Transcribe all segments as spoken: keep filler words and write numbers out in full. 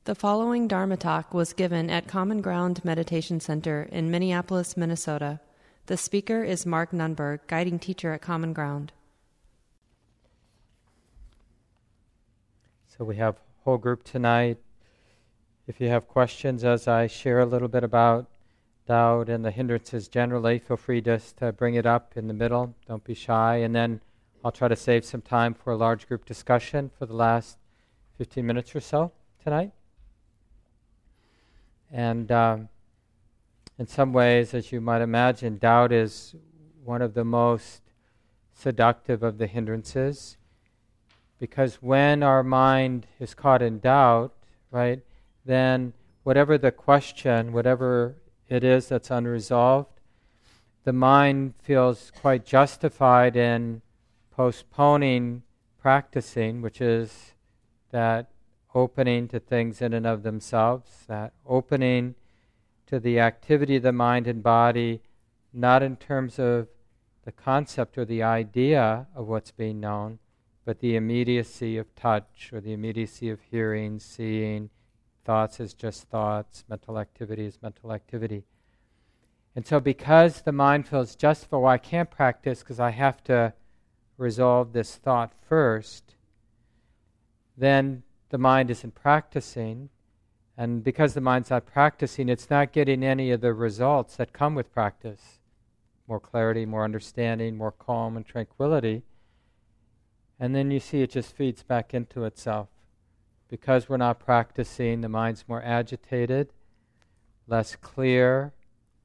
The following Dharma talk was given at Common Ground Meditation Center in Minneapolis, Minnesota. The speaker is Mark Nunberg, guiding teacher at Common Ground. So we have a whole group tonight. If you have questions as I share a little bit about doubt and the hindrances generally, feel free just to bring it up in the middle. Don't be shy. And then I'll try to save some time for a large group discussion for the last fifteen minutes or so tonight. And um, in some ways, as you might imagine, doubt is one of the most seductive of the hindrances, because when our mind is caught in doubt, right, then whatever the question, whatever it is that's unresolved, the mind feels quite justified in postponing practicing, which is that opening to things in and of themselves, that opening to the activity of the mind and body, not in terms of the concept or the idea of what's being known, but the immediacy of touch or the immediacy of hearing, seeing, thoughts as just thoughts, mental activity as mental activity. And so because the mind feels justified, well, I can't practice because I have to resolve this thought first, then the mind isn't practicing, and because the mind's not practicing, it's not getting any of the results that come with practice. More clarity, more understanding, more calm and tranquility. And then you see it just feeds back into itself. Because we're not practicing, the mind's more agitated, less clear.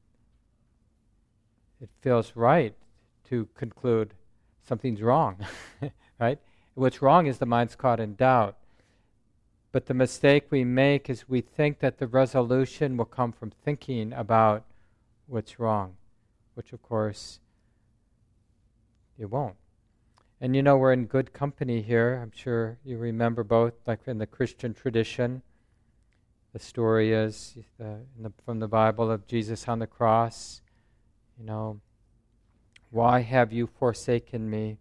It feels right to conclude something's wrong, right? What's wrong is the mind's caught in doubt. But the mistake we make is we think that the resolution will come from thinking about what's wrong, which of course it won't. And you know, we're in good company here. I'm sure you remember both, like in the Christian tradition, the story is uh, in the, from the Bible of Jesus on the cross. You know, why have you forsaken me?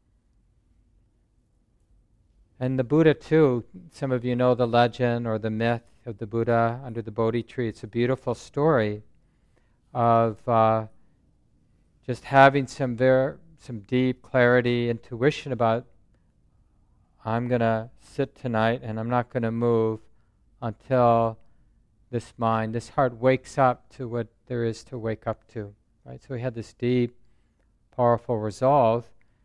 And the Buddha too, some of you know the legend or the myth of the Buddha under the Bodhi tree. It's a beautiful story of uh, just having some very, some deep clarity, intuition about, I'm going to sit tonight and I'm not going to move until this mind, this heart wakes up to what there is to wake up to. Right? So he had this deep, powerful resolve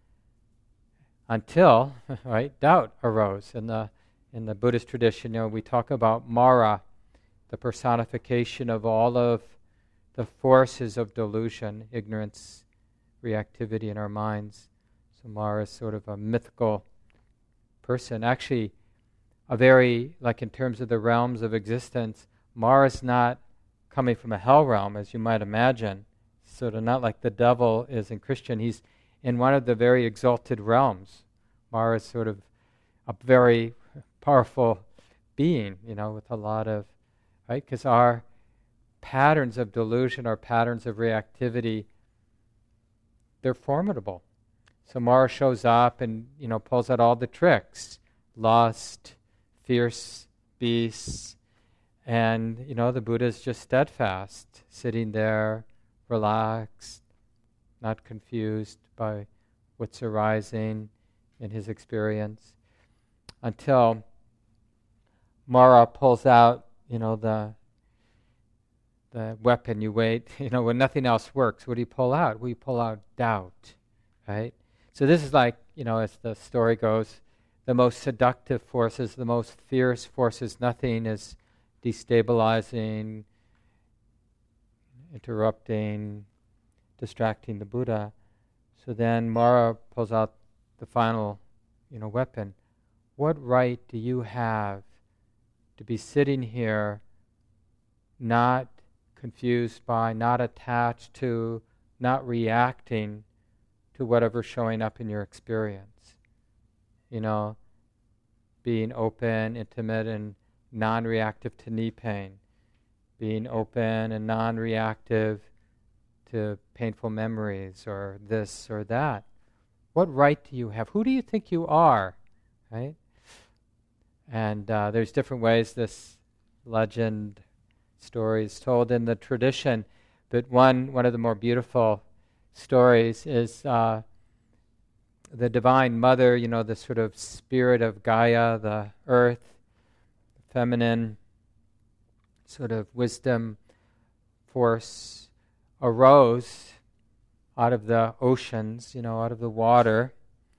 until, right, doubt arose. In the in the Buddhist tradition, you know, we talk about Mara, the personification of all of the forces of delusion, ignorance, reactivity in our minds. So Mara is sort of a mythical person. Actually, a very, like in terms of the realms of existence, Mara is not coming from a hell realm, as you might imagine. Sort of not like the devil is in Christian. He's in one of the very exalted realms. Mara is sort of a very powerful being, you know, with a lot of, right? Because our patterns of delusion, our patterns of reactivity, they're formidable. So Mara shows up and, you know, pulls out all the tricks. Lust, fierce beasts, and, you know, the Buddha's just steadfast, sitting there, relaxed, not confused by what's arising in his experience, until Mara pulls out, you know, the the weapon you wait, you know, when nothing else works, what do you pull out? We pull out doubt, right? So this is like, you know, as the story goes, the most seductive forces, the most fierce forces, nothing is destabilizing, interrupting, distracting the Buddha. So then Mara pulls out the final, you know, weapon. What right do you have to be sitting here, not confused by, not attached to, not reacting to whatever's showing up in your experience? You know, being open, intimate, and non-reactive to knee pain. Being open and non-reactive to painful memories or this or that. What right do you have? Who do you think you are? Right? And uh, there's different ways this legend story is told in the tradition, but one one of the more beautiful stories is uh, the Divine Mother, you know, the sort of spirit of Gaia, the earth, the feminine sort of wisdom force arose out of the oceans, you know, out of the water.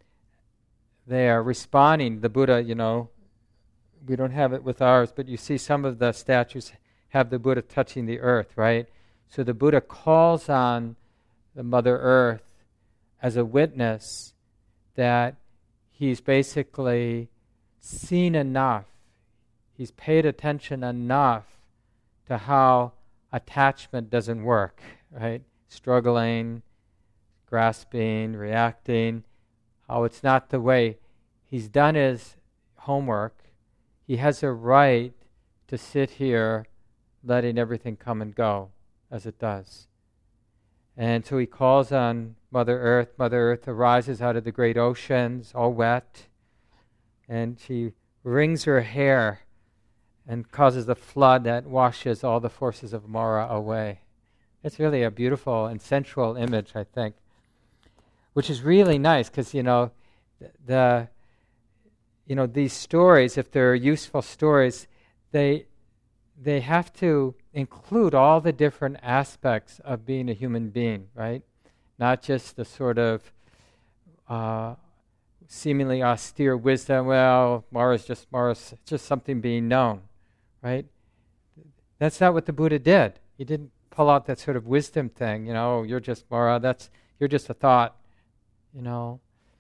They are responding. The Buddha, you know, we don't have it with ours, but you see some of the statues have the Buddha touching the earth, right? So the Buddha calls on the Mother Earth as a witness that he's basically seen enough, he's paid attention enough to how attachment doesn't work, right? Struggling, grasping, reacting, how it's not the way. He's done his homework. He has a right to sit here letting everything come and go as it does. And so he calls on Mother Earth. Mother Earth arises out of the great oceans, all wet, and she wrings her hair and causes a flood that washes all the forces of Mara away. It's really a beautiful and sensual image, I think, which is really nice because, you know, the, you know, these stories, if they're useful stories, they they have to include all the different aspects of being a human being, right? Not just the sort of uh, seemingly austere wisdom, well, Mara's just Mara's just something being known, right? That's not what the Buddha did. He didn't pull out that sort of wisdom thing, you know, oh, you're just Mara, that's you're just a thought, you know.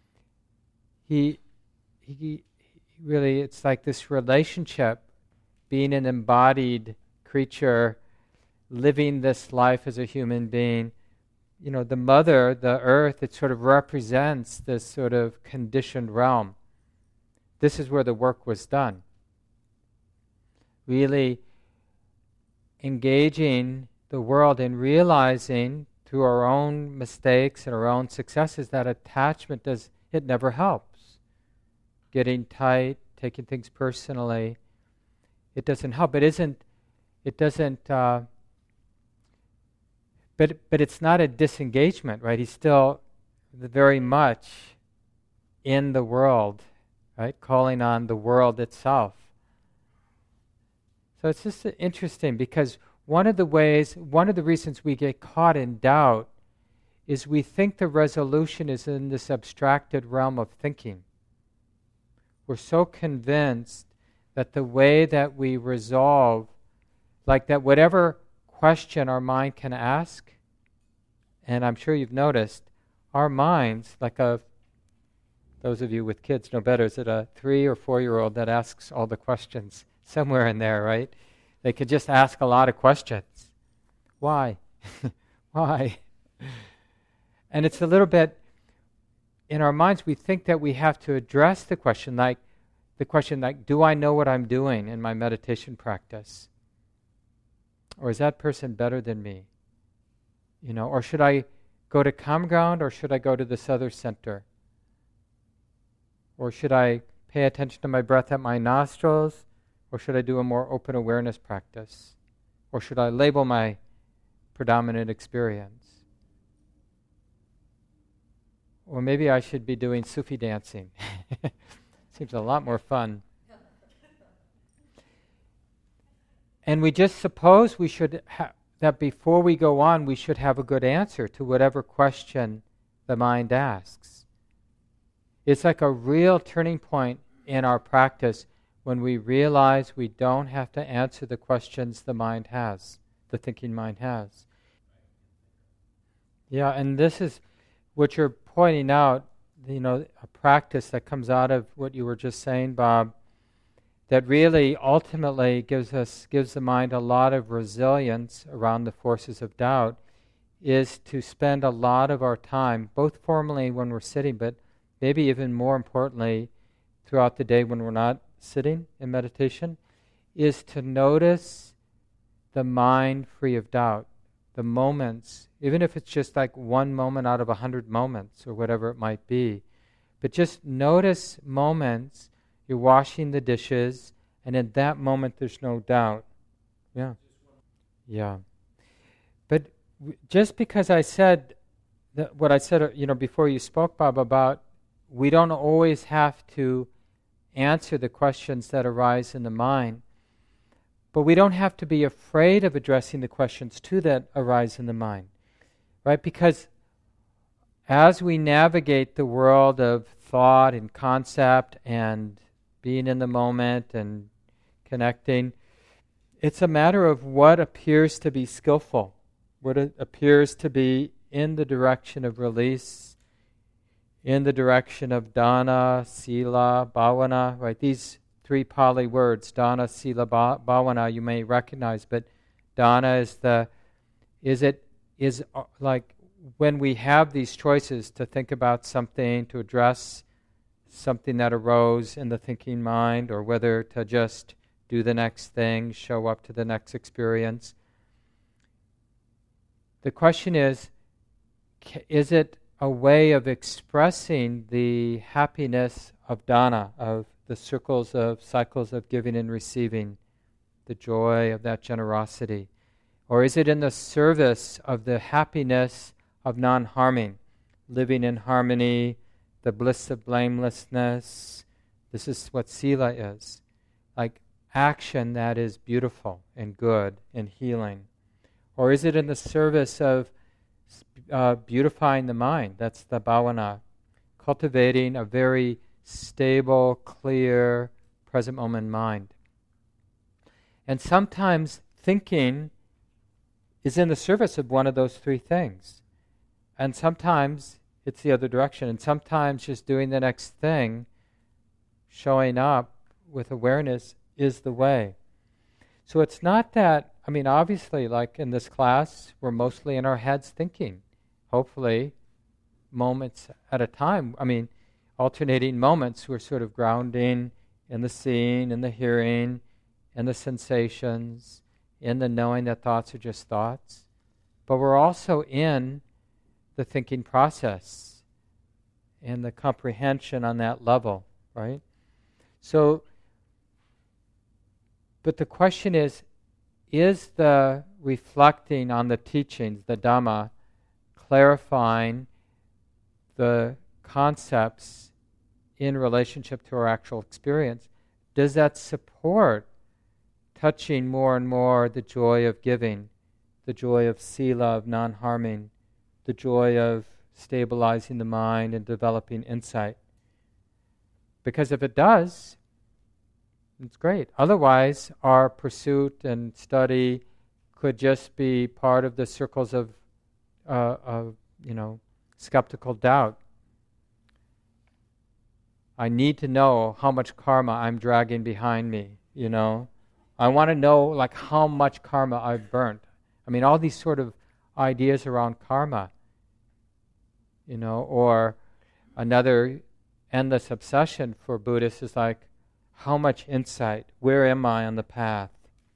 He he, he really, it's like this relationship, being an embodied creature, living this life as a human being. You know, the mother, the earth, it sort of represents this sort of conditioned realm. This is where the work was done. Really engaging the world and realizing through our own mistakes and our own successes that attachment does, it never helps. Getting tight, taking things personally, it doesn't help. It isn't, it doesn't, uh, but but it's not a disengagement, right? He's still very much in the world, right? Calling on the world itself. So it's just interesting because one of the ways, one of the reasons we get caught in doubt is we think the resolution is in this abstracted realm of thinking. We're so convinced that the way that we resolve, like that whatever question our mind can ask, and I'm sure you've noticed, our minds, like a, those of you with kids know better, is it a three or four-year-old that asks all the questions somewhere in there, right? They could just ask a lot of questions. Why? Why? And it's a little bit, in our minds, we think that we have to address the question, like, the question like, do I know what I'm doing in my meditation practice? Or is that person better than me? You know, or should I go to Common Ground or should I go to this other center? Or should I pay attention to my breath at my nostrils? Or should I do a more open awareness practice? Or should I label my predominant experience? Or maybe I should be doing Sufi dancing. Seems a lot more fun. And we just suppose we should ha- that before we go on, we should have a good answer to whatever question the mind asks. It's like a real turning point in our practice when we realize we don't have to answer the questions the mind has, the thinking mind has. Yeah, and this is what you're pointing out, you know, a practice that comes out of what you were just saying, Bob, that really ultimately gives us, gives the mind a lot of resilience around the forces of doubt, is to spend a lot of our time, both formally when we're sitting, but maybe even more importantly throughout the day when we're not sitting in meditation, is to notice the mind free of doubt, the moments, even if it's just like one moment out of a hundred moments or whatever it might be, but just notice moments You're washing the dishes, and in that moment there's no doubt. Yeah. Yeah. But w- just because I said that what I said, uh, you know, before you spoke, Bob, about we don't always have to answer the questions that arise in the mind, but we don't have to be afraid of addressing the questions too that arise in the mind, right? Because as we navigate the world of thought and concept and being in the moment and connecting, it's a matter of what appears to be skillful, what it appears to be in the direction of release, in the direction of dana, sila, bhavana, right? These three Pali words, dana, sila, bhavana, you may recognize, but dana is the, is it, is uh, like when we have these choices to think about something, to address something that arose in the thinking mind, or whether to just do the next thing, show up to the next experience. The question is, is it a way of expressing the happiness of dana, of the circles of cycles of giving and receiving, the joy of that generosity? Or is it in the service of the happiness of non-harming, living in harmony, the bliss of blamelessness? This is what sila is, like action that is beautiful and good and healing. Or is it in the service of uh, beautifying the mind? That's the bhavana, cultivating a very stable, clear, present moment mind. And sometimes thinking is in the service of one of those three things. And sometimes it's the other direction. And sometimes just doing the next thing, showing up with awareness, is the way. So it's not that, I mean, obviously, like in this class, we're mostly in our heads thinking. Hopefully, moments at a time. I mean, alternating moments, we're sort of grounding in the seeing, in the hearing, in the sensations, in the knowing that thoughts are just thoughts. But we're also in the thinking process and the comprehension on that level, right? So, but the question is, is the reflecting on the teachings, the Dhamma, clarifying the concepts in relationship to our actual experience? Does that support touching more and more the joy of giving, the joy of sila, of non-harming, the joy of stabilizing the mind and developing insight? Because if it does, it's great. Otherwise, our pursuit and study could just be part of the circles of, uh, of you know, skeptical doubt. I need to know how much karma I'm dragging behind me, you know. I want to know, like, how much karma I've burnt. I mean, all these sort of ideas around karma, you know, or another endless obsession for Buddhists is like, how much insight? Where am I on the path?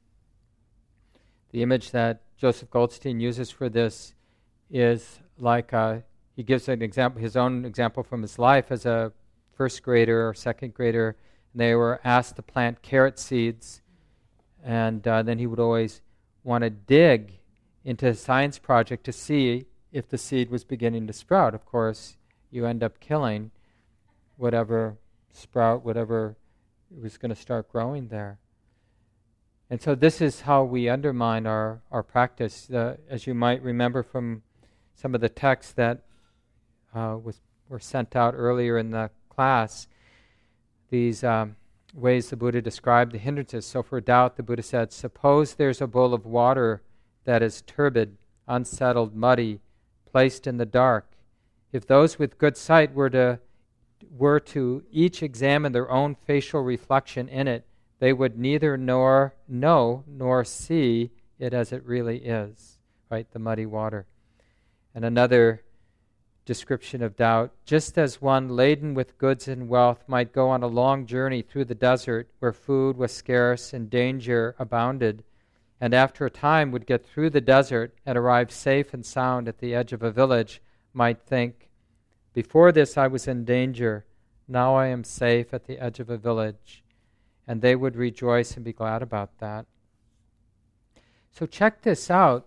The image that Joseph Goldstein uses for this is like a, he gives an example, his own example from his life as a first grader or second grader. And they were asked to plant carrot seeds, and uh, then he would always want to dig into a science project to see if the seed was beginning to sprout. Of course, you end up killing whatever sprout, whatever was going to start growing there. And so this is how we undermine our, our practice. Uh, as you might remember from some of the texts that uh, was were sent out earlier in the class, these um, ways the Buddha described the hindrances. So for doubt, the Buddha said, suppose there's a bowl of water that is turbid, unsettled, muddy, placed in the dark. If those with good sight were to were to each examine their own facial reflection in it, they would neither nor know nor see it as it really is, right? The muddy water. And another description of doubt, just as one laden with goods and wealth might go on a long journey through the desert where food was scarce and danger abounded, and after a time would get through the desert and arrive safe and sound at the edge of a village, might think, before this I was in danger, Now I am safe at the edge of a village. And they would rejoice and be glad about that. So check this out.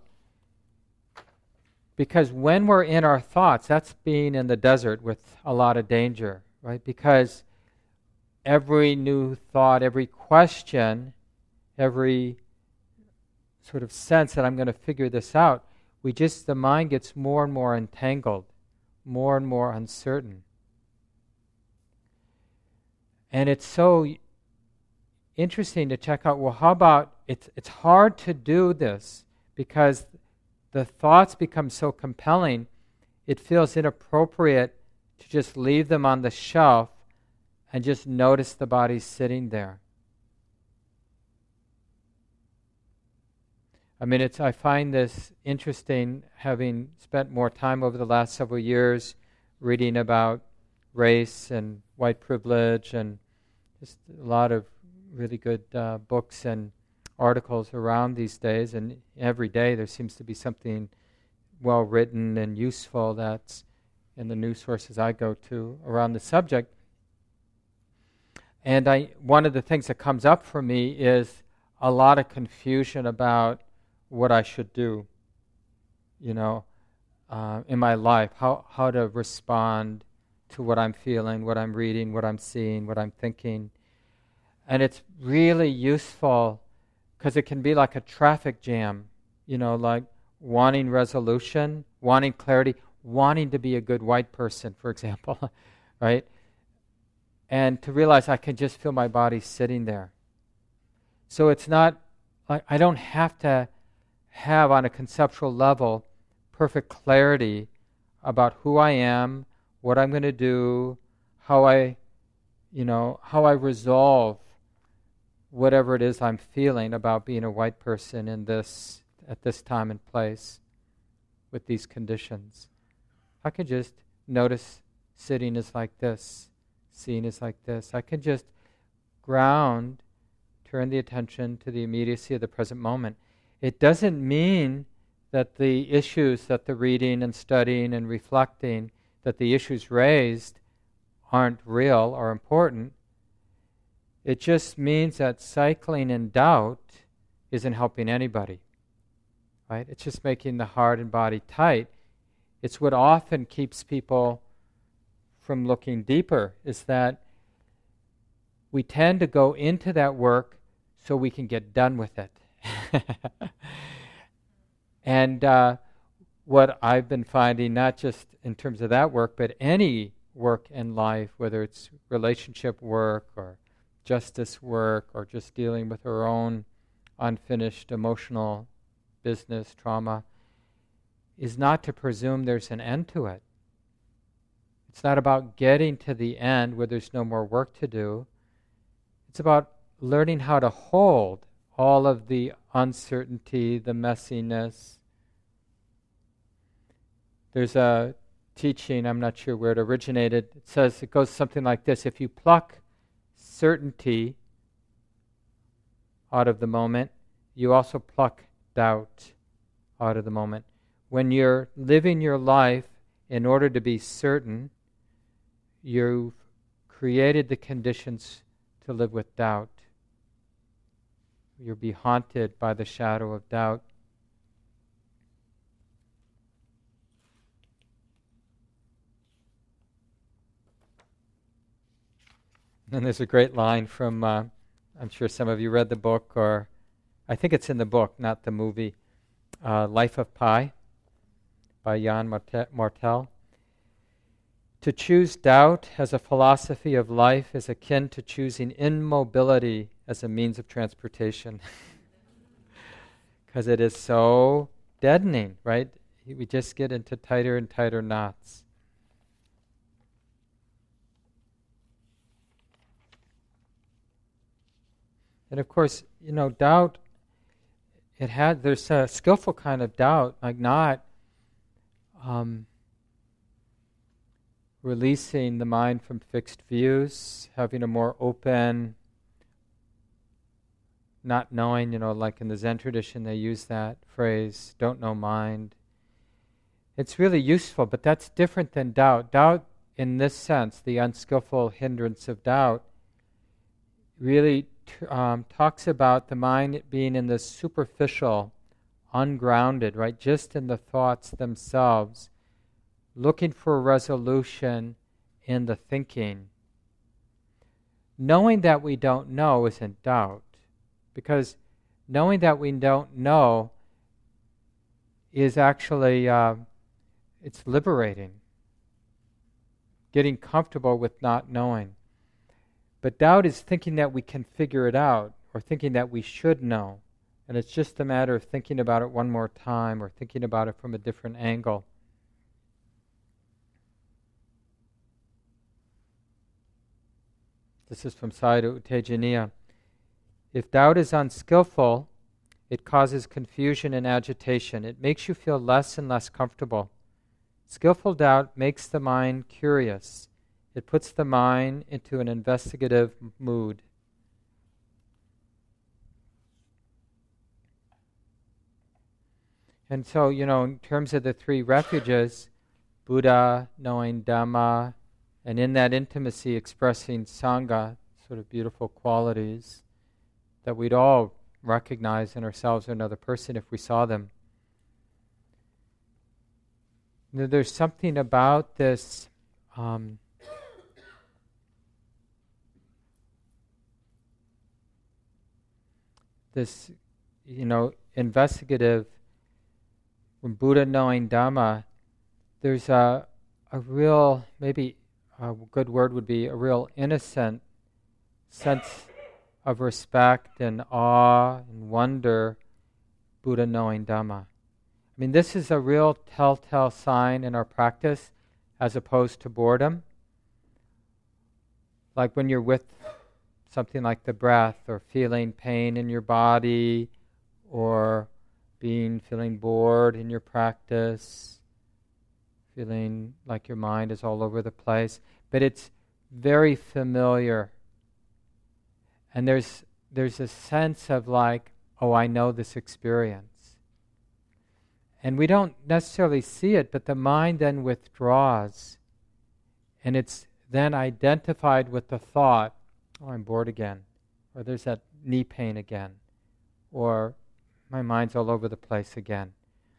Because when we're in our thoughts, that's being in the desert with a lot of danger, right? Because every new thought, every question, every sort of sense that I'm going to figure this out, we just, the mind gets more and more entangled, more and more uncertain. And it's so interesting to check out, well, how about, it's, it's hard to do this because the thoughts become so compelling, it feels inappropriate to just leave them on the shelf and just notice the body sitting there. I mean, it's, I find this interesting, having spent more time over the last several years reading about race and white privilege and just a lot of really good uh, books and articles around these days, and every day there seems to be something well written and useful that's in the news sources I go to around the subject. And I, one of the things that comes up for me is a lot of confusion about what I should do, you know, uh, in my life, how, how to respond to what I'm feeling, what I'm reading, what I'm seeing, what I'm thinking. And it's really useful because it can be like a traffic jam, you know, like wanting resolution, wanting clarity, wanting to be a good white person, for example, right? And to realize I can just feel my body sitting there. So it's not, like I don't have to have on a conceptual level perfect clarity about who I am, what I'm going to do, how I, you know, how I resolve whatever it is I'm feeling about being a white person in this, at this time and place, with these conditions. I can just notice sitting is like this, seeing is like this. I can just ground, turn the attention to the immediacy of the present moment. It doesn't mean that the issues that the reading and studying and reflecting, that the issues raised aren't real or important. It just means that cycling in doubt isn't helping anybody, right? It's just making the heart and body tight. It's what often keeps people from looking deeper, is that we tend to go into that work so we can get done with it. And uh, what I've been finding, not just in terms of that work, but any work in life, whether it's relationship work or justice work or just dealing with our own unfinished emotional business, trauma, is not to presume there's an end to it. It's not about getting to the end where there's no more work to do. It's about learning how to hold all of the uncertainty, the messiness. There's a teaching, I'm not sure where it originated, it says, it goes something like this: if you pluck certainty out of the moment, you also pluck doubt out of the moment. When you're living your life in order to be certain, you've created the conditions to live with doubt. You'll be haunted by the shadow of doubt. And there's a great line from, uh, I'm sure some of you read the book, or I think it's in the book, not the movie, uh, Life of Pi by Jan Martel. To choose doubt as a philosophy of life is akin to choosing immobility as a means of transportation. Because it is so deadening, right? We just get into tighter and tighter knots. And of course, you know, doubt, it had, there's a skillful kind of doubt, like not um, releasing the mind from fixed views, having a more open, not knowing, you know, like in the Zen tradition they use that phrase, don't know mind. It's really useful, but that's different than doubt. Doubt in this sense, the unskillful hindrance of doubt, really t- um, talks about the mind being in the superficial, ungrounded, right, just in the thoughts themselves, looking for a resolution in the thinking. Knowing that we don't know isn't doubt, because knowing that we don't know is actually, uh, it's liberating. Getting comfortable with not knowing. But doubt is thinking that we can figure it out, or thinking that we should know. And it's just a matter of thinking about it one more time, or thinking about it from a different angle. This is from Sayadaw U Tejaniya. If doubt is unskillful, it causes confusion and agitation. It makes you feel less and less comfortable. Skillful doubt makes the mind curious. It puts the mind into an investigative mood. And so, you know, in terms of the three refuges, Buddha, knowing Dhamma, and in that intimacy expressing Sangha, sort of beautiful qualities that we'd all recognize in ourselves or another person if we saw them. There's something about this um, this, you know, investigative, when Buddha knowing Dhamma, there's a, a real, maybe a good word would be a real innocent sense of respect and awe and wonder, Buddha knowing Dhamma. I mean, this is a real telltale sign in our practice as opposed to boredom. Like when you're with something like the breath, or feeling pain in your body, or being feeling bored in your practice, feeling like your mind is all over the place. But it's very familiar. And there's there's a sense of like, oh, I know this experience. And we don't necessarily see it, but the mind then withdraws. And it's then identified with the thought, oh, I'm bored again. Or there's that knee pain again. Or my mind's all over the place again.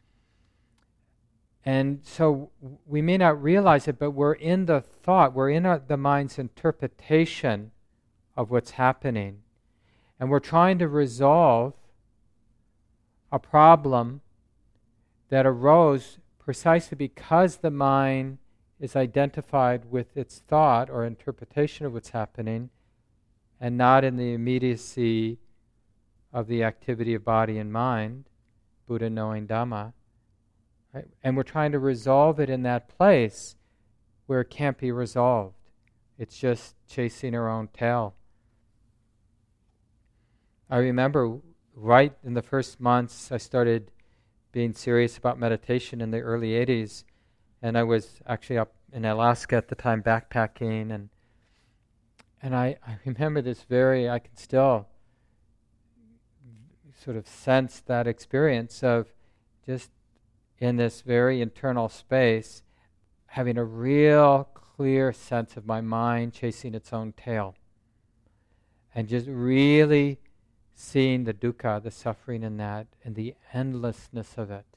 And so we may not realize it, but we're in the thought, we're in our, the mind's interpretation of what's happening. And we're trying to resolve a problem that arose precisely because the mind is identified with its thought or interpretation of what's happening, and not in the immediacy of the activity of body and mind, Buddha knowing Dhamma. Right? And we're trying to resolve it in that place where it can't be resolved. It's just chasing our own tail. I remember right in the first months I started being serious about meditation in the early eighties, and I was actually up in Alaska at the time backpacking, and and I, I remember this very, I can still sort of sense that experience of just in this very internal space, having a real clear sense of my mind chasing its own tail. And just really seeing the dukkha, the suffering in that, and the endlessness of it.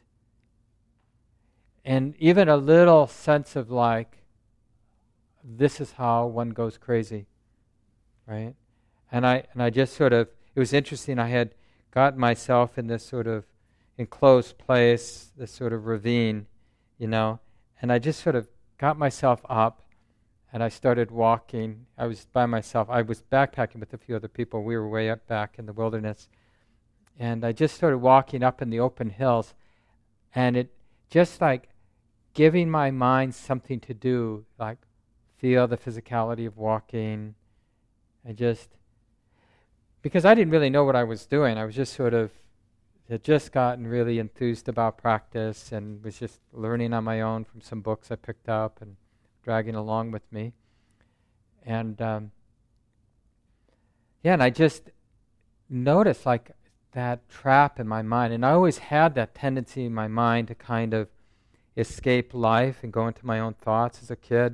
And even a little sense of like, this is how one goes crazy, right? And I and I just sort of, it was interesting, I had got myself in this sort of enclosed place, this sort of ravine, you know, and I just sort of got myself up and I started walking. I was by myself. I was backpacking with a few other people. We were way up back in the wilderness. And I just started walking up in the open hills, and it just like giving my mind something to do, like feel the physicality of walking. I just, because I didn't really know what I was doing. I was just sort of, had just gotten really enthused about practice and was just learning on my own from some books I picked up and dragging along with me. And um, yeah, and I just noticed like that trap in my mind. And I always had that tendency in my mind to kind of escape life and go into my own thoughts as a kid.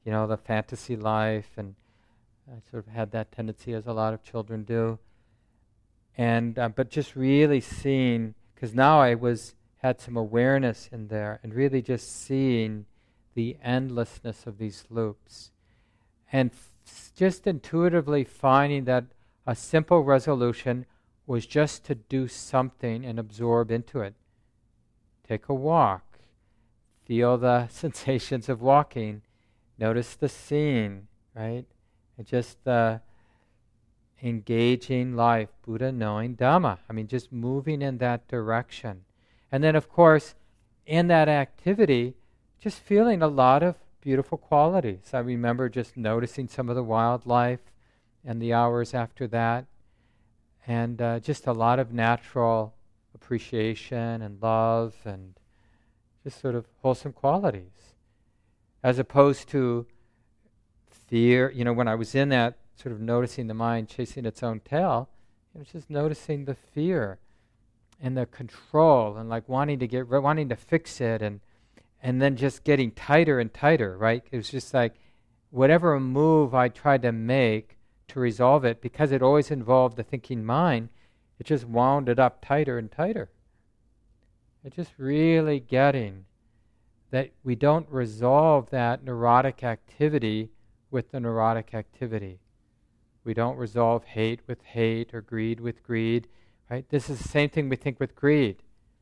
you know, the fantasy life, and I sort of had that tendency, as a lot of children do. And uh, but just really seeing, because now I was had some awareness in there, and really just seeing the endlessness of these loops, and f- just intuitively finding that a simple resolution was just to do something and absorb into it. Take a walk, feel the sensations of walking, notice the scene, right? And just the engaging life, Buddha knowing Dhamma. I mean, just moving in that direction. And then, of course, in that activity, just feeling a lot of beautiful qualities. I remember just noticing some of the wildlife and the hours after that, and uh, just a lot of natural appreciation and love and just sort of wholesome qualities. As opposed to fear, you know, when I was in that sort of noticing the mind chasing its own tail, it was just noticing the fear and the control and like wanting to get, wanting to fix it, and and then just getting tighter and tighter, right? It was just like whatever move I tried to make to resolve it, because it always involved the thinking mind, it just wound it up tighter and tighter. It's just really getting that we don't resolve that neurotic activity with the neurotic activity. We don't resolve hate with hate or greed with greed, right? This is the same thing we think with greed.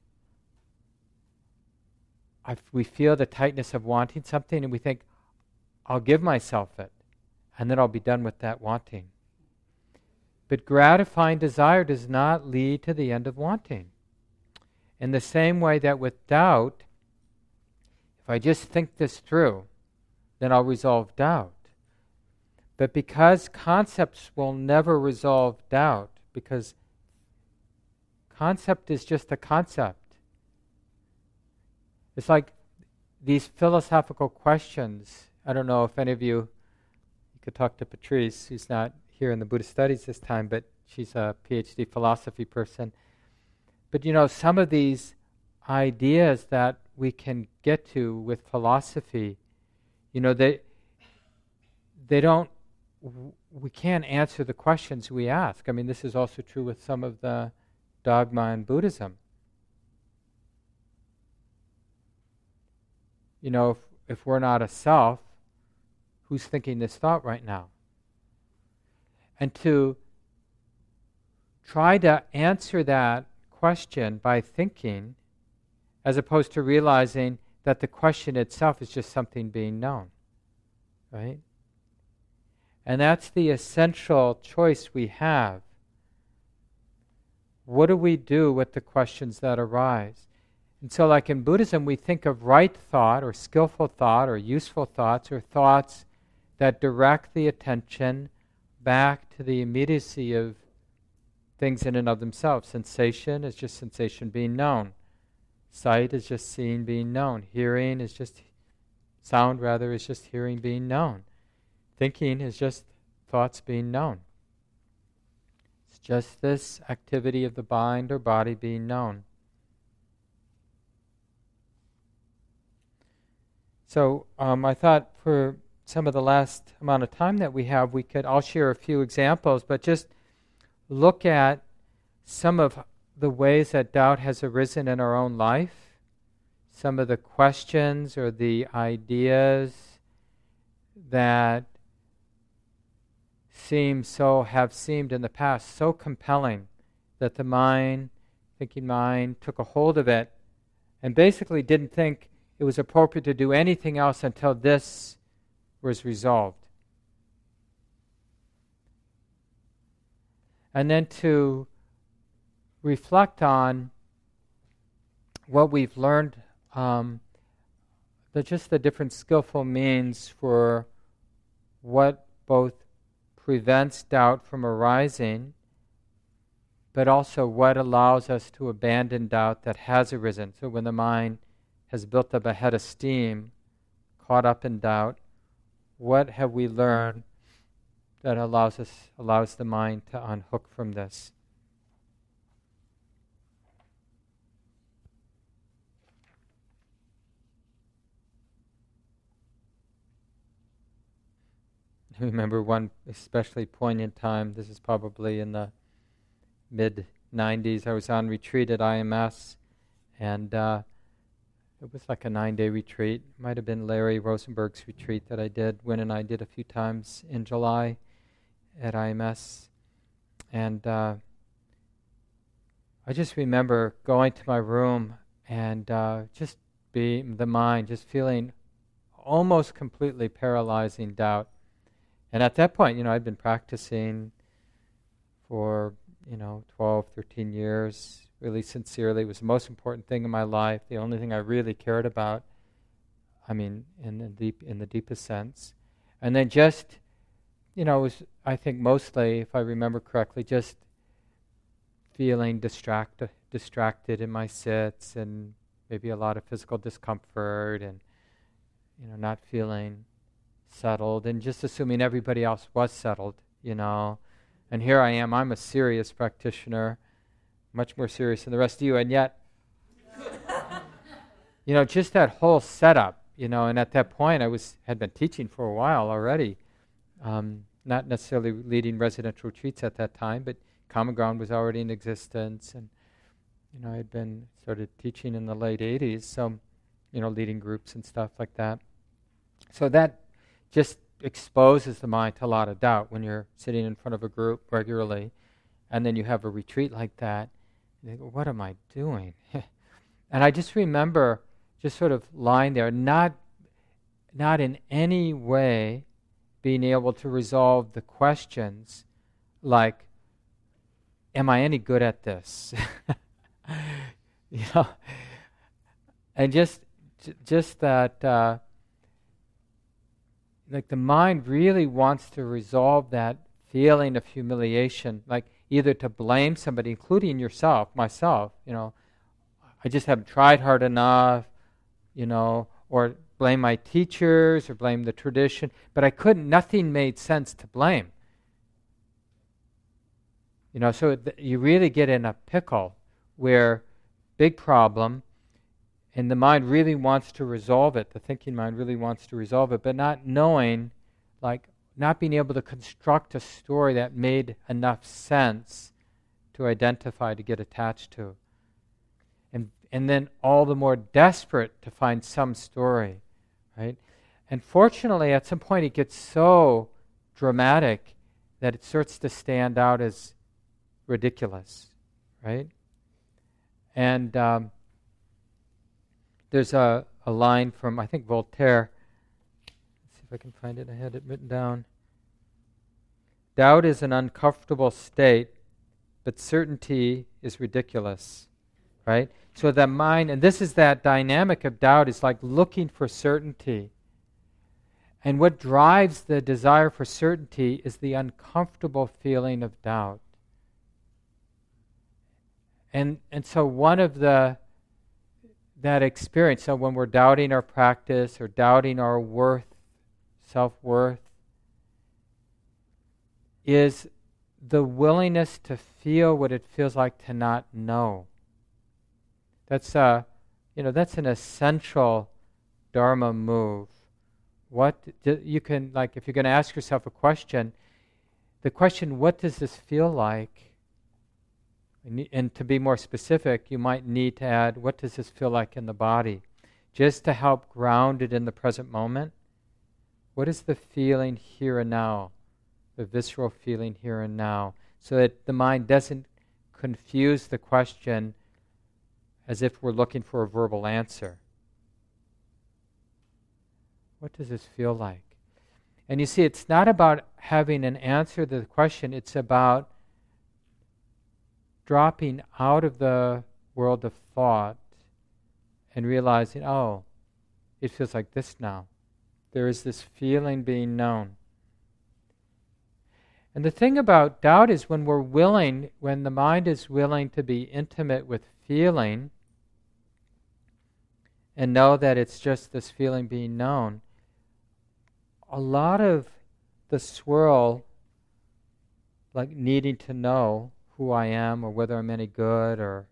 I, we feel the tightness of wanting something, and we think, I'll give myself it, and then I'll be done with that wanting. But gratifying desire does not lead to the end of wanting. In the same way that with doubt, if I just think this through, then I'll resolve doubt. But because concepts will never resolve doubt, because concept is just a concept. It's like these philosophical questions. I don't know if any of you, you could talk to Patrice, who's not here in the Buddhist studies this time, but she's a PhD philosophy person. But you know, some of these ideas that we can get to with philosophy, you know, they they don't, we can't answer the questions we ask. I mean, this is also true with some of the dogma in Buddhism. You know, if, if we're not a self, who's thinking this thought right now? And to try to answer that question by thinking, as opposed to realizing that the question itself is just something being known, right? And that's the essential choice we have. What do we do with the questions that arise? And so like in Buddhism, we think of right thought or skillful thought or useful thoughts or thoughts that direct the attention back to the immediacy of things in and of themselves. Sensation is just sensation being known. Sight is just seeing being known. Hearing is just, sound rather, is just hearing being known. Thinking is just thoughts being known. It's just this activity of the mind or body being known. So um, I thought for some of the last amount of time that we have, we could, I'll share a few examples, but just look at some of the ways that doubt has arisen in our own life, some of the questions or the ideas that seem so, have seemed in the past so compelling that the mind, thinking mind, took a hold of it and basically didn't think it was appropriate to do anything else until this was resolved. And then to reflect on what we've learned, um, the, just the different skillful means for what both prevents doubt from arising, but also what allows us to abandon doubt that has arisen. So when the mind has built up a head of steam, caught up in doubt, what have we learned that allows us, allows the mind to unhook from this? I remember one especially poignant time. This is probably in the mid nineties. I was on retreat at I M S, and uh, it was like a nine-day retreat. It might have been Larry Rosenberg's retreat that I did. Wynn and I did a few times in July at I M S. And uh, I just remember going to my room and uh, just being, the mind, just feeling almost completely paralyzing doubt. And at that point, you know, I'd been practicing for, you know, twelve, thirteen years, really sincerely. It was the most important thing in my life, the only thing I really cared about, I mean, in the deep, in the deepest sense. And then just, you know, it was, I think mostly, if I remember correctly, just feeling distracted, distracted in my sits, and maybe a lot of physical discomfort, and, you know, not feeling settled, and just assuming everybody else was settled, you know. And here I am, I'm a serious practitioner, much more serious than the rest of you, and yet, you know, just that whole setup, you know, and at that point I was had been teaching for a while already, um, not necessarily leading residential retreats at that time, but Common Ground was already in existence, and, you know, I had been started teaching in the late eighties, so, you know, leading groups and stuff like that. So that just exposes the mind to a lot of doubt when you're sitting in front of a group regularly, and then you have a retreat like that, and you go, what am I doing? And I just remember just sort of lying there, not, not in any way being able to resolve the questions like, am I any good at this? You know, and just, j- just that, uh, like the mind really wants to resolve that feeling of humiliation, like either to blame somebody, including yourself, myself, you know, I just haven't tried hard enough, you know, or blame my teachers or blame the tradition, but I couldn't, nothing made sense to blame. You know, so th- you really get in a pickle where big problem, and the mind really wants to resolve it, the thinking mind really wants to resolve it, but not knowing, like, not being able to construct a story that made enough sense to identify, to get attached to. And and then all the more desperate to find some story, right? And fortunately, at some point it gets so dramatic that it starts to stand out as ridiculous, right? And um, there's a, a line from, I think, Voltaire. Let's see if I can find it. I had it written down. Doubt is an uncomfortable state, but certainty is ridiculous, right? So the mind, and this is that dynamic of doubt, is like looking for certainty. And what drives the desire for certainty is the uncomfortable feeling of doubt. And and so one of the, that experience, so when we're doubting our practice or doubting our worth, self-worth, is the willingness to feel what it feels like to not know. That's a, you know, that's an essential Dharma move. What do, you can, like, if you're going to ask yourself a question, the question, what does this feel like? And, and to be more specific, you might need to add, what does this feel like in the body? Just to help ground it in the present moment. What is the feeling here and now? The visceral feeling here and now, so that the mind doesn't confuse the question as if we're looking for a verbal answer. What does this feel like? And you see, it's not about having an answer to the question, it's about dropping out of the world of thought and realizing, oh, it feels like this now. There is this feeling being known. And the thing about doubt is when we're willing, when the mind is willing to be intimate with feeling and know that it's just this feeling being known, a lot of the swirl, like needing to know who I am or whether I'm any good, or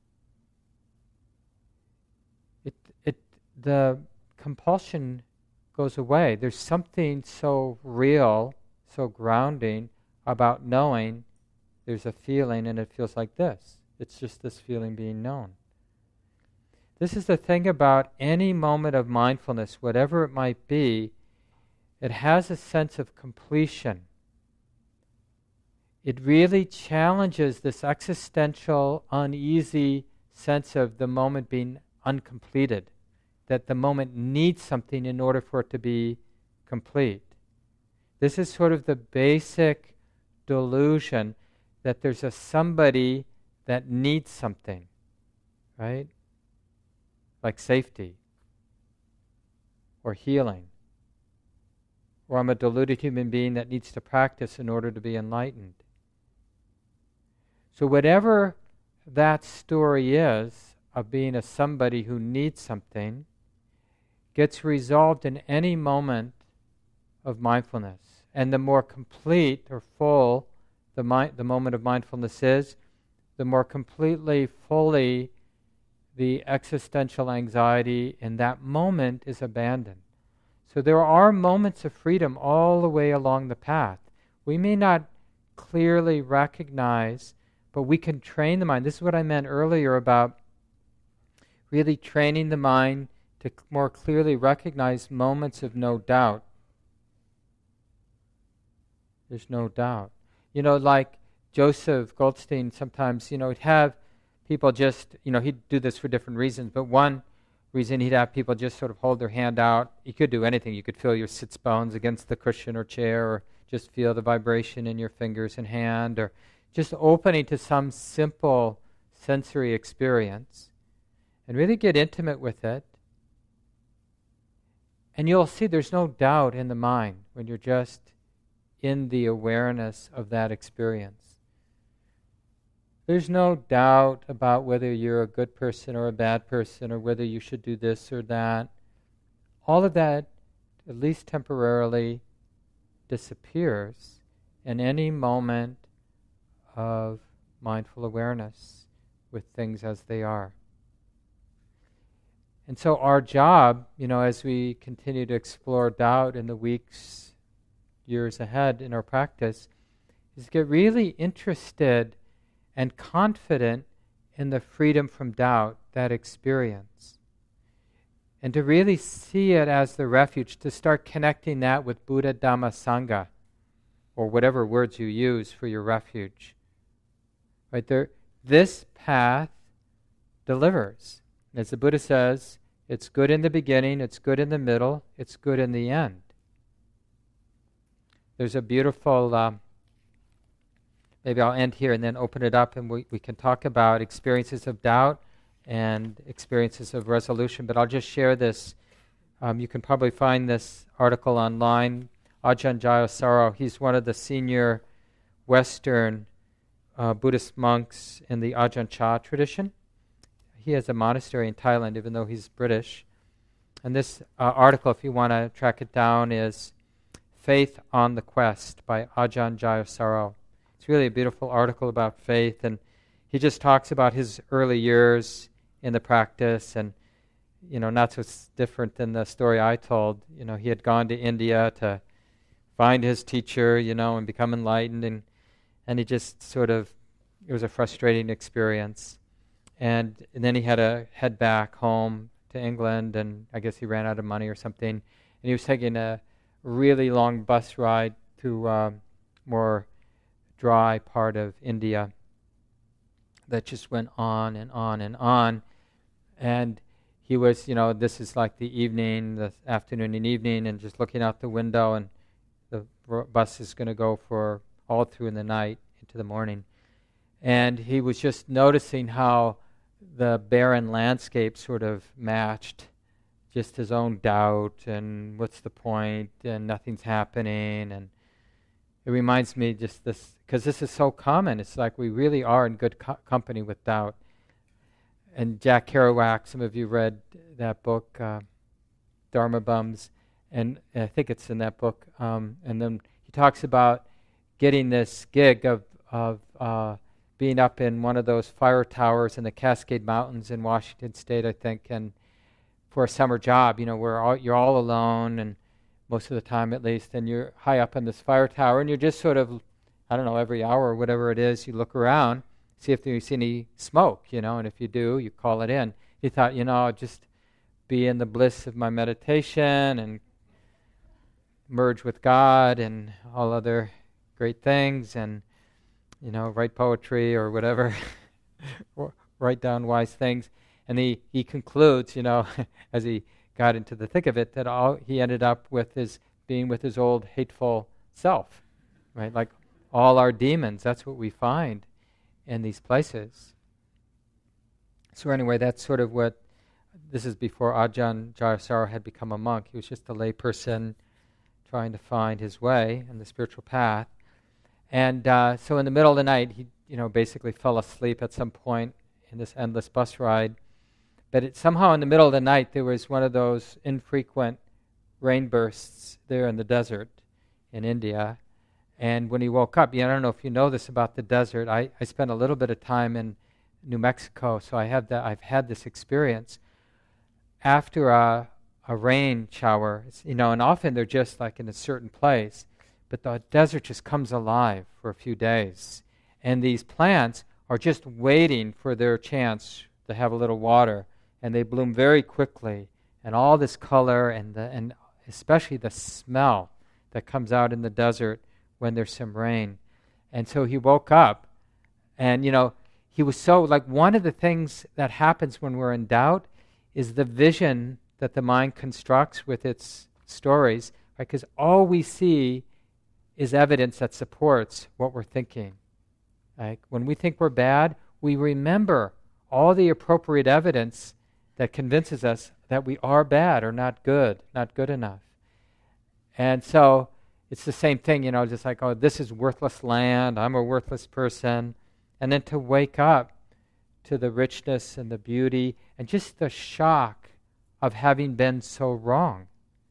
it it the compulsion goes away. There's something so real so grounding about knowing there's a feeling and it feels like this. It's just this feeling being known. This is the thing about any moment of mindfulness, whatever it might be, it has a sense of completion. It really challenges this existential, uneasy sense of the moment being uncompleted, that the moment needs something in order for it to be complete. This is sort of the basic delusion that there's a somebody that needs something, right? Like safety or healing. Or I'm a deluded human being that needs to practice in order to be enlightened. So whatever that story is of being a somebody who needs something gets resolved in any moment of mindfulness. And the more complete or full the, mi- the moment of mindfulness is, the more completely, fully the existential anxiety in that moment is abandoned. So there are moments of freedom all the way along the path. We may not clearly recognize, but we can train the mind. This is what I meant earlier about really training the mind to more clearly recognize moments of no doubt. There's no doubt. You know, like Joseph Goldstein sometimes, you know, he'd have people just, you know, he'd do this for different reasons, but one reason he'd have people just sort of hold their hand out. You could do anything. You could feel your sits bones against the cushion or chair, or just feel the vibration in your fingers and hand, or just opening to some simple sensory experience and really get intimate with it. And you'll see there's no doubt in the mind when you're just in the awareness of that experience. There's no doubt about whether you're a good person or a bad person, or whether you should do this or that. All of that, at least temporarily, disappears in any moment of mindful awareness with things as they are. And so our job, you know, as we continue to explore doubt in the weeks, years ahead in our practice, is to get really interested and confident in the freedom from doubt, that experience. And to really see it as the refuge, to start connecting that with Buddha, Dhamma, Sangha, or whatever words you use for your refuge. Right there, this path delivers. As the Buddha says, it's good in the beginning, it's good in the middle, it's good in the end. There's a beautiful... Um, Maybe I'll end here and then open it up, and we, we can talk about experiences of doubt and experiences of resolution. But I'll just share this. Um, you can probably find this article online. Ajahn Jayasaro, he's one of the senior Western uh, Buddhist monks in the Ajahn Chah tradition. He has a monastery in Thailand, even though he's British. And this uh, article, if you want to track it down, is Faith on the Quest by Ajahn Jayasaro. It's really a beautiful article about faith, and he just talks about his early years in the practice, and, you know, not so different than the story I told. You know, he had gone to India to find his teacher, you know, and become enlightened, and, and he just sort of, it was a frustrating experience. And, and then he had to head back home to England, and I guess he ran out of money or something, and he was taking a really long bus ride to um, more dry part of India that just went on and on and on. And he was, you know, this is like the evening, the afternoon and evening, and just looking out the window, and the r- bus is going to go for all through in the night into the morning. And he was just noticing how the barren landscape sort of matched just his own doubt, and what's the point, and nothing's happening. And it reminds me just this, because this is so common. It's like we really are in good co- company with doubt. And Jack Kerouac, some of you read that book, uh, Dharma Bums, and I think it's in that book. Um, and then he talks about getting this gig of, of uh, being up in one of those fire towers in the Cascade Mountains in Washington State, I think, and for a summer job, you know, where all, you're all alone, and most of the time at least, and you're high up in this fire tower, and you're just sort of, I don't know, every hour or whatever it is, you look around, see if there's any smoke, you know, and if you do, you call it in. He thought, you know, I'll just be in the bliss of my meditation and merge with God and all other great things, and, you know, write poetry or whatever, or write down wise things. And he, he concludes, you know, as he got into the thick of it, that all he ended up with is being with his old hateful self, right? Like all our demons, that's what we find in these places. So anyway, that's sort of what, this is before Ajahn Jayasara had become a monk. He was just a lay person trying to find his way in the spiritual path. And uh, so in the middle of the night, he, you know, basically fell asleep at some point in this endless bus ride. But it, somehow in the middle of the night, there was one of those infrequent rainbursts there in the desert in India. And when he woke up, yeah, I don't know if you know this about the desert. I, I spent a little bit of time in New Mexico, so I have that. I've had this experience. After a, a rain shower, you know, and often they're just like in a certain place, but the desert just comes alive for a few days. And these plants are just waiting for their chance to have a little water, and they bloom very quickly. And all this color and the, and especially the smell that comes out in the desert when there's some rain. And so he woke up, and, you know, he was so, like, one of the things that happens when we're in doubt is the vision that the mind constructs with its stories, right? Because all we see is evidence that supports what we're thinking. Like when we think we're bad, we remember all the appropriate evidence that convinces us that we are bad or not good, not good enough. And so it's the same thing, you know, just like, oh, this is worthless land, I'm a worthless person. And then to wake up to the richness and the beauty and just the shock of having been so wrong.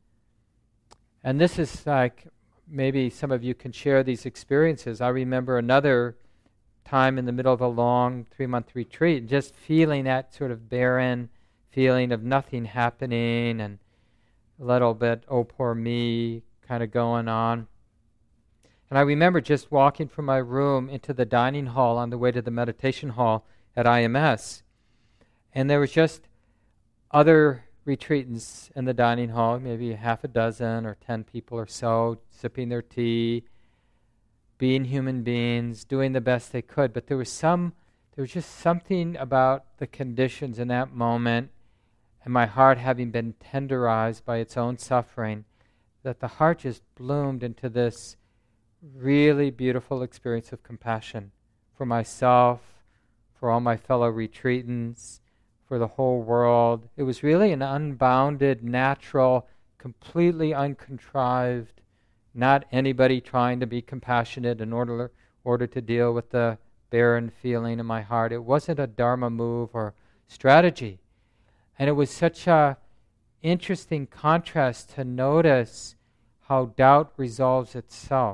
And this is like, maybe some of you can share these experiences. I remember another time in the middle of a long three-month retreat, just feeling that sort of barren feeling of nothing happening and a little bit, oh, poor me, kind of going on. And I remember just walking from my room into the dining hall on the way to the meditation hall at I M S. And there was just other retreatants in the dining hall, maybe half a dozen or ten people or so, sipping their tea, being human beings, doing the best they could. But there was some, there was just something about the conditions in that moment, and my heart having been tenderized by its own suffering, that the heart just bloomed into this really beautiful experience of compassion for myself, for all my fellow retreatants, for the whole world. It was really an unbounded, natural, completely uncontrived, not anybody trying to be compassionate in order, order to deal with the barren feeling in my heart. It wasn't a dharma move or strategy. And it was such a interesting contrast to notice how doubt resolves itself.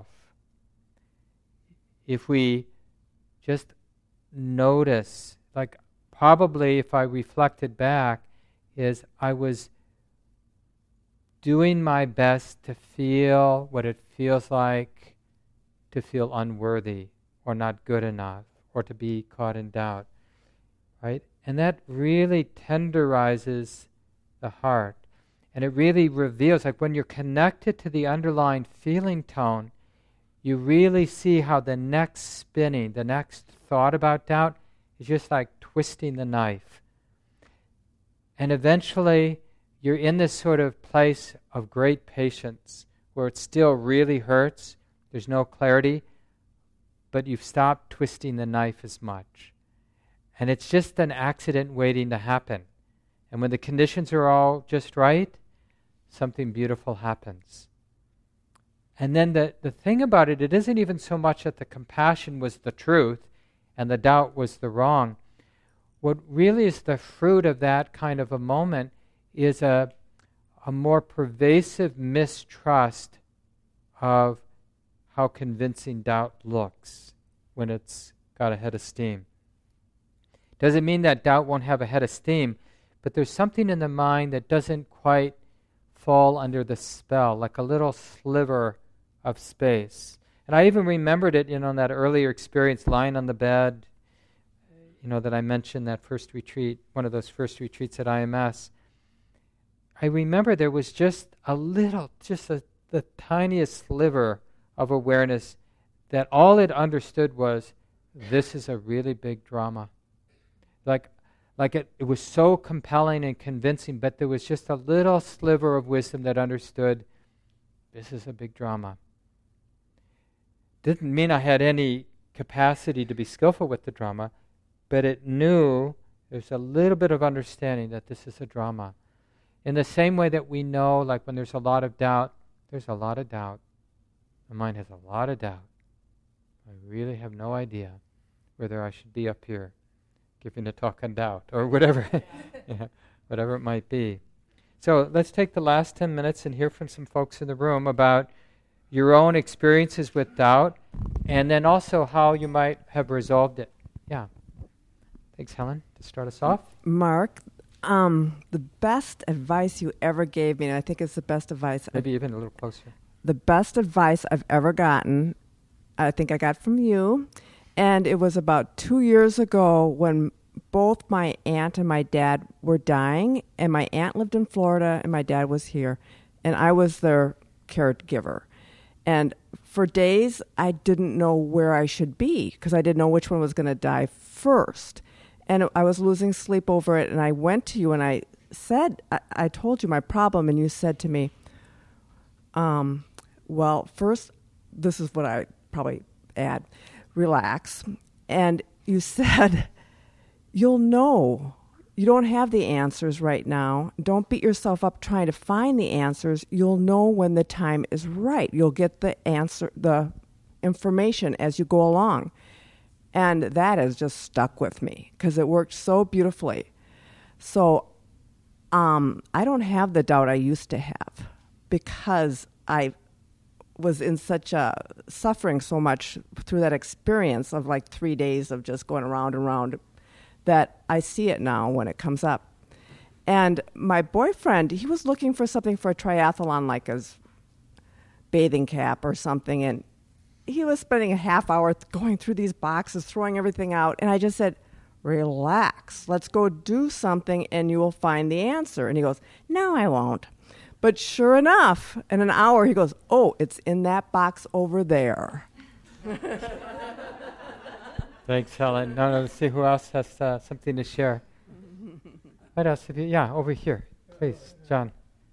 If we just notice, like probably if I reflected back, is I was doing my best to feel what it feels like to feel unworthy or not good enough or to be caught in doubt, right? And that really tenderizes the heart. And it really reveals, like when you're connected to the underlying feeling tone, you really see how the next spinning, the next thought about doubt is just like twisting the knife. And eventually, you're in this sort of place of great patience where it still really hurts, there's no clarity, but you've stopped twisting the knife as much. And it's just an accident waiting to happen. And when the conditions are all just right, something beautiful happens. And then the, the thing about it, it isn't even so much that the compassion was the truth and the doubt was the wrong. What really is the fruit of that kind of a moment is a, a more pervasive mistrust of how convincing doubt looks when it's got a head of steam. Doesn't mean that doubt won't have a head of steam, but there's something in the mind that doesn't quite fall under the spell, like a little sliver of space. And I even remembered it, you know, in that earlier experience, lying on the bed, you know, that I mentioned, that first retreat, one of those first retreats at I M S. I remember there was just a little, just a, the tiniest sliver of awareness that all it understood was, this is a really big drama. Like, like it, it was so compelling and convincing, but there was just a little sliver of wisdom that understood, this is a big drama. Didn't mean I had any capacity to be skillful with the drama, but it knew, there's a little bit of understanding that this is a drama. In the same way that we know, like when there's a lot of doubt, there's a lot of doubt. My mind has a lot of doubt. I really have no idea whether I should be up here giving a talk on doubt or whatever, yeah, whatever it might be. So let's take the last ten minutes and hear from some folks in the room about your own experiences with doubt, and then also how you might have resolved it. Yeah. Thanks, Helen, to start us off. Mark, um, the best advice you ever gave me, and I think it's the best advice. Maybe I've, even a little closer. The best advice I've ever gotten, I think I got from you, and it was about two years ago when both my aunt and my dad were dying, and my aunt lived in Florida and my dad was here, and I was their caregiver. And for days, I didn't know where I should be because I didn't know which one was going to die first. And I was losing sleep over it, and I went to you and I said, I, I told you my problem, and you said to me, um, well, first, this is what I probably add, relax. And you said, you'll know. You don't have the answers right now. Don't beat yourself up trying to find the answers. You'll know when the time is right. You'll get the answer, the information as you go along. And that has just stuck with me because it worked so beautifully. So um, I don't have the doubt I used to have because I was in such a suffering so much through that experience of like three days of just going around and around that I see it now when it comes up. And my boyfriend, he was looking for something for a triathlon, like his bathing cap or something, and he was spending a half hour going through these boxes, throwing everything out, and I just said, relax, let's go do something and you will find the answer. And he goes, no, I won't. But sure enough, in an hour, he goes, oh, it's in that box over there. Thanks, Helen. No, no, let's see who else has uh, something to share. What else have you? Yeah, over here. Please, John.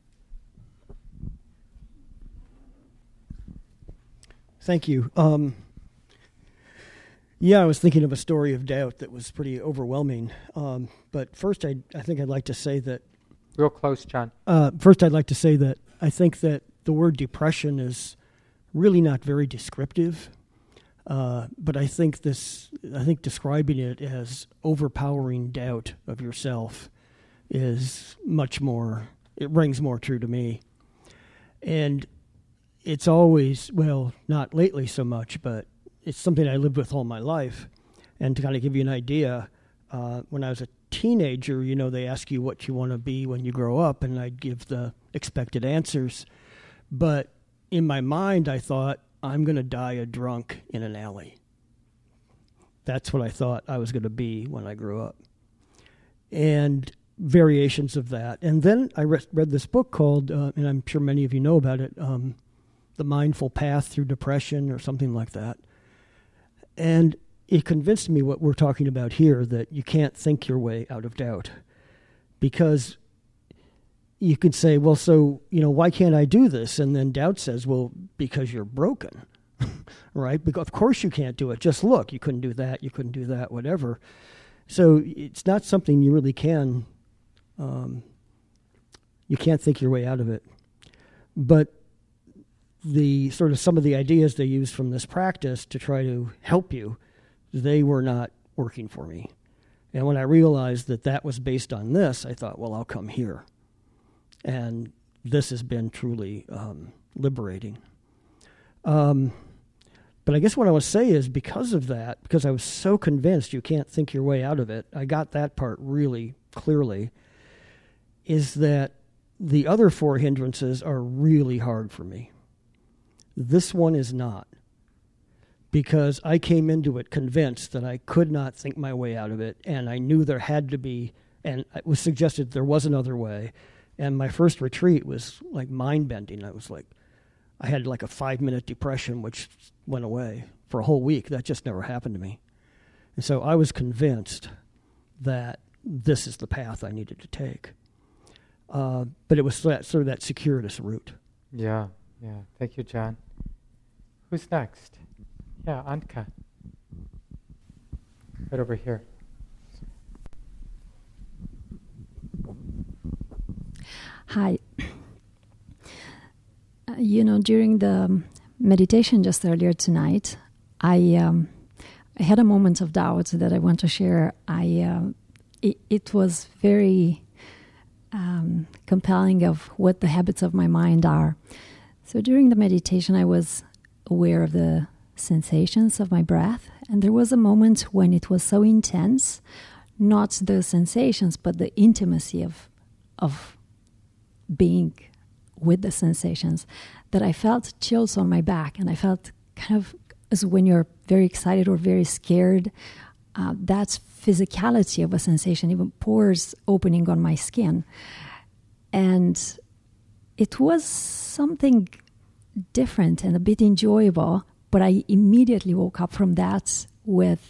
Thank you. Um, yeah, I was thinking of a story of doubt that was pretty overwhelming. Um, but first, I I think I'd like to say that... Real close, John. Uh, first, I'd like to say that I think that the word depression is really not very descriptive. Uh, but I think this, I think describing it as overpowering doubt of yourself is much more, it rings more true to me. And it's always, well, not lately so much, but it's something I lived with all my life. And to kind of give you an idea, uh, when I was a teenager, you know, they ask you what you want to be when you grow up, and I'd give the expected answers. But in my mind, I thought, I'm going to die a drunk in an alley. That's what I thought I was going to be when I grew up. And variations of that. And then I re- read this book called, uh, and I'm sure many of you know about it, um, The Mindful Path Through Depression or something like that. And it convinced me what we're talking about here, that you can't think your way out of doubt. Because you could say, well, so, you know, why can't I do this? And then doubt says, well, because you're broken, right? Because of course you can't do it. Just look, you couldn't do that, you couldn't do that, whatever. So it's not something you really can, um, you can't think your way out of it. But the sort of some of the ideas they use from this practice to try to help you, they were not working for me. And when I realized that that was based on this, I thought, well, I'll come here. And this has been truly um, liberating. Um, but I guess what I want to say is because of that, because I was so convinced you can't think your way out of it, I got that part really clearly, is that the other four hindrances are really hard for me. This one is not, because I came into it convinced that I could not think my way out of it, and I knew there had to be, and it was suggested there was another way. And my first retreat was like mind-bending. I was like, I had like a five-minute depression, which went away for a whole week. That just never happened to me. And so I was convinced that this is the path I needed to take. Uh, but it was that, sort of that circuitous route. Yeah, yeah. Thank you, John. Who's next? Yeah, Anka. Right over here. Hi. Uh, you know, during the meditation just earlier tonight, I um, I had a moment of doubt that I want to share. I uh, it, it was very um, compelling of what the habits of my mind are. So during the meditation, I was aware of the sensations of my breath, and there was a moment when it was so intense, not the sensations, but the intimacy of of being with the sensations, that I felt chills on my back, and I felt kind of as when you're very excited or very scared, uh, that's physicality of a sensation, even pores opening on my skin. And it was something different and a bit enjoyable, but I immediately woke up from that with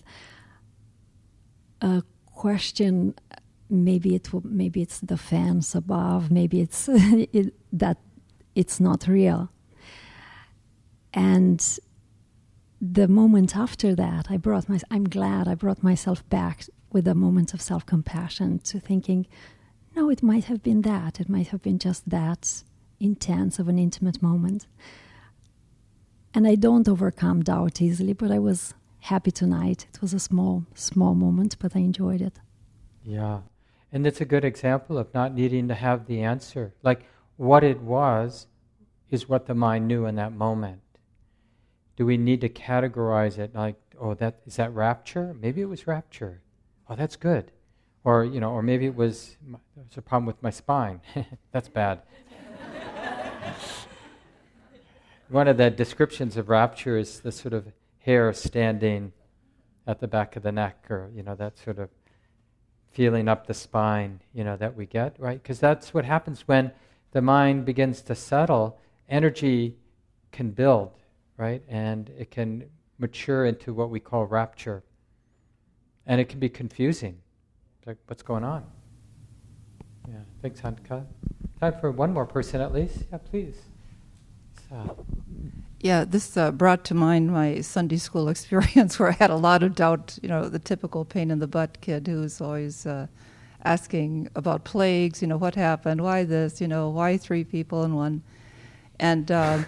a question. Maybe it will, maybe it's the fans above. Maybe it's it, that it's not real. And the moment after that, I brought my. I'm glad I brought myself back with a moment of self-compassion to thinking, no, it might have been that. It might have been just that intense of an intimate moment. And I don't overcome doubt easily, but I was happy tonight. It was a small, small moment, but I enjoyed it. Yeah. And it's a good example of not needing to have the answer. Like, what it was is what the mind knew in that moment. Do we need to categorize it like, oh, that is that rapture? Maybe it was rapture. Oh, that's good. Or, you know, or maybe it was, there was a problem with my spine. That's bad. One of the descriptions of rapture is the sort of hair standing at the back of the neck, or, you know, that sort of feeling up the spine, you know, that we get, right? Because that's what happens when the mind begins to settle. Energy can build, right? And it can mature into what we call rapture. And it can be confusing. Like, what's going on? Yeah, thanks, Anka. Time for one more person at least. Yeah, please. So. Yeah, this uh, brought to mind my Sunday school experience where I had a lot of doubt, you know, the typical pain in the butt kid who's always uh, asking about plagues, you know, what happened, why this, you know, why three people in one. And um,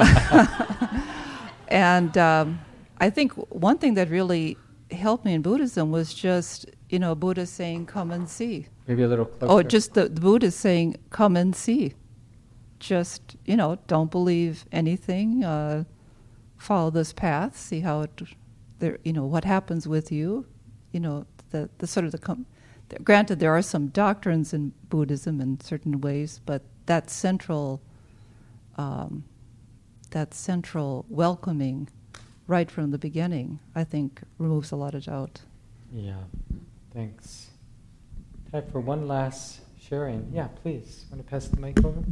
and um, I think one thing that really helped me in Buddhism was just, you know, Buddha saying, come and see. Maybe a little closer. Oh, just the, the Buddha saying, come and see. Just, you know, don't believe anything. Uh, follow this path. See how it, there, you know, what happens with you. You know, the the sort of the. Com- the granted, there are some doctrines in Buddhism in certain ways, but that central, um, that central welcoming, right from the beginning, I think removes a lot of doubt. Yeah, thanks. Time for one last sharing. Yeah, please. Want to pass the mic over?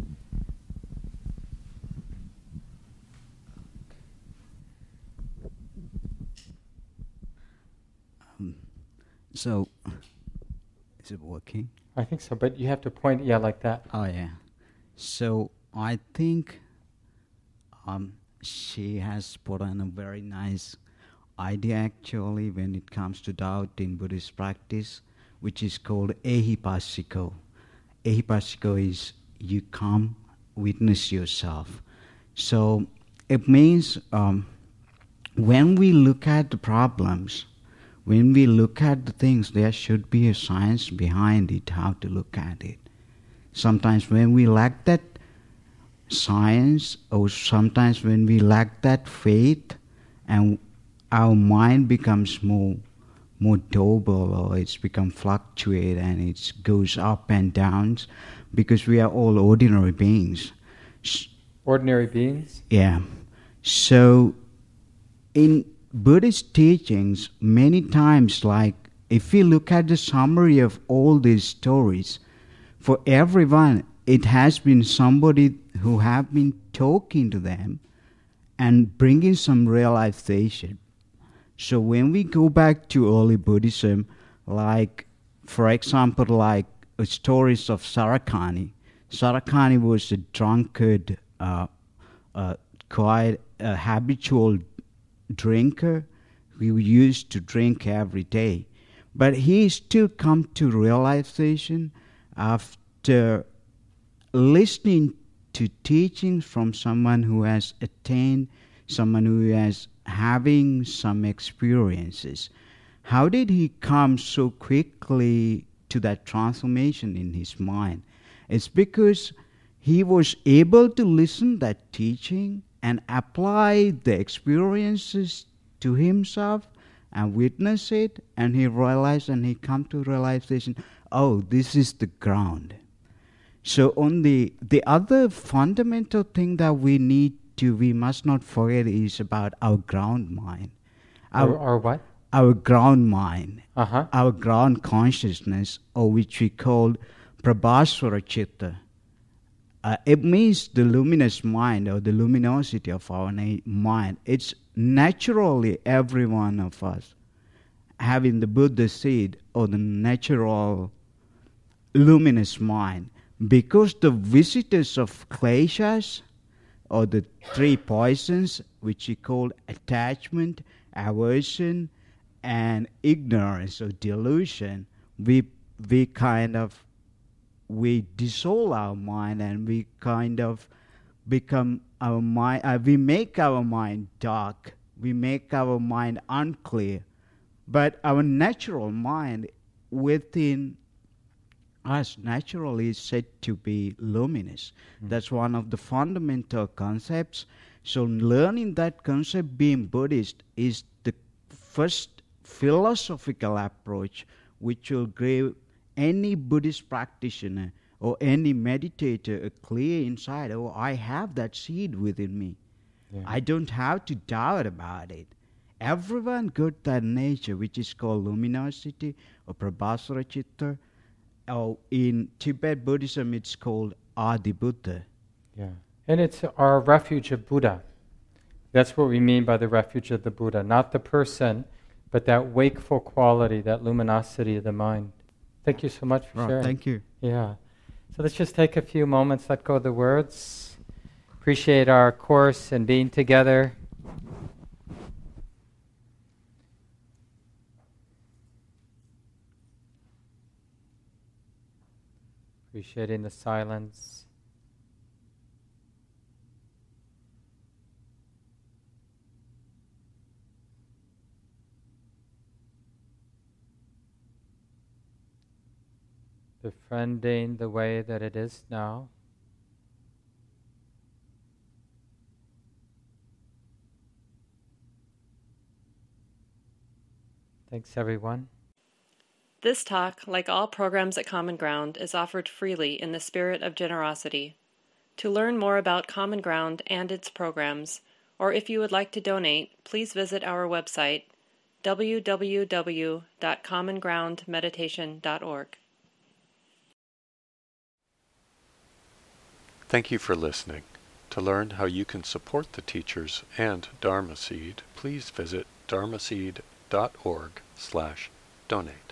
So, is it working? I think so, but you have to point, yeah, like that. Oh, yeah. So, I think um, she has put on a very nice idea, actually, when it comes to doubt in Buddhist practice, which is called ehipassiko. Ehipassiko is you come, witness yourself. So, it means um, when we look at the problems, when we look at the things, there should be a science behind it, how to look at it. Sometimes when we lack that science, or sometimes when we lack that faith, and our mind becomes more more double, or it's become fluctuate and it goes up and down, because we are all ordinary beings. Ordinary beings? Yeah. So in Buddhist teachings, many times, like if we look at the summary of all these stories, for everyone, it has been somebody who have been talking to them and bringing some realization. So when we go back to early Buddhism, like, for example, like uh, stories of Sarakani. Sarakani was a drunkard, uh, uh, quite a habitual drinker who used to drink every day. But he still come to realization after listening to teachings from someone who has attained, someone who has having some experiences. How did he come so quickly to that transformation in his mind? It's because he was able to listen that teaching and apply the experiences to himself and witness it, and he realized and he come to realization, oh, this is the ground. So on the the other fundamental thing that we need to, we must not forget, is about our ground mind. Our, our what? Our ground mind. Uh-huh. Our ground consciousness, or which we call Prabhasvara Chitta. Uh, it means the luminous mind, or the luminosity of our na- mind. It's naturally every one of us having the Buddha seed, or the natural luminous mind. Because the visitors of kleshas, or the three poisons, which we call attachment, aversion, and ignorance or delusion, we we kind of we dissolve our mind, and we kind of become our mind. Uh, we make our mind dark. We make our mind unclear. But our natural mind within us naturally is said to be luminous. Mm. That's one of the fundamental concepts. So learning that concept, being Buddhist, is the first philosophical approach which will give any Buddhist practitioner or any meditator a clear insight. Oh, I have that seed within me. Yeah. I don't have to doubt about it. Everyone got that nature, which is called luminosity or Prabhasvara Chitta. Oh, in Tibet Buddhism, it's called Adi Buddha. Yeah, and it's our refuge of Buddha. That's what we mean by the refuge of the Buddha. Not the person, but that wakeful quality, that luminosity of the mind. Thank you so much for right, sharing. Thank you. Yeah. So let's just take a few moments, let go of the words. Appreciate our course and being together. Appreciating the silence. Befriending the way that it is now. Thanks, everyone. This talk, like all programs at Common Ground, is offered freely in the spirit of generosity. To learn more about Common Ground and its programs, or if you would like to donate, please visit our website, w w w dot common ground meditation dot org. Thank you for listening. To learn how you can support the teachers and Dharma Seed, please visit dharmaseed dot org slash donate.